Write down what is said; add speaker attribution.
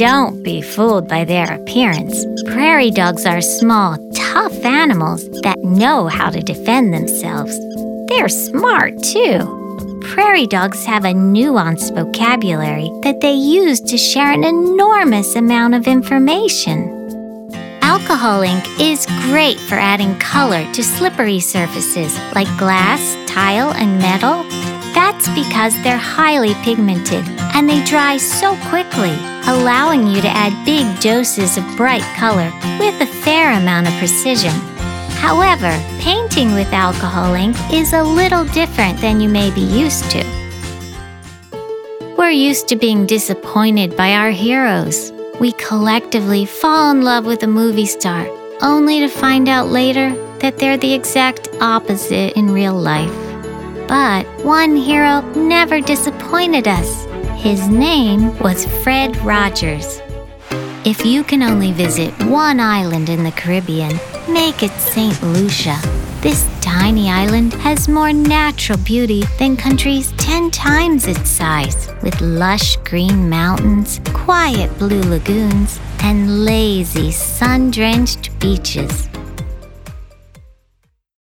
Speaker 1: don't be fooled by their appearance. Prairie dogs are small, tough animals that know how to defend themselves. They're smart, too. Prairie dogs have a nuanced vocabulary that they use to share an enormous amount of information. Alcohol ink is great for adding color to slippery surfaces like glass, tile, and metal. That's because they're highly pigmented and they dry so quickly, allowing you to add big doses of bright color with a fair amount of precision. However, painting with alcohol ink is a little different than you may be used to. We're used to being disappointed by our heroes. We collectively fall in love with a movie star, only to find out later that they're the exact opposite in real life. But one hero never disappointed us. His name was Fred Rogers. If you can only visit one island in the Caribbean, make it St. Lucia. This tiny island has more natural beauty than countries 10 times its size, with lush green mountains, quiet blue lagoons, and lazy sun-drenched beaches.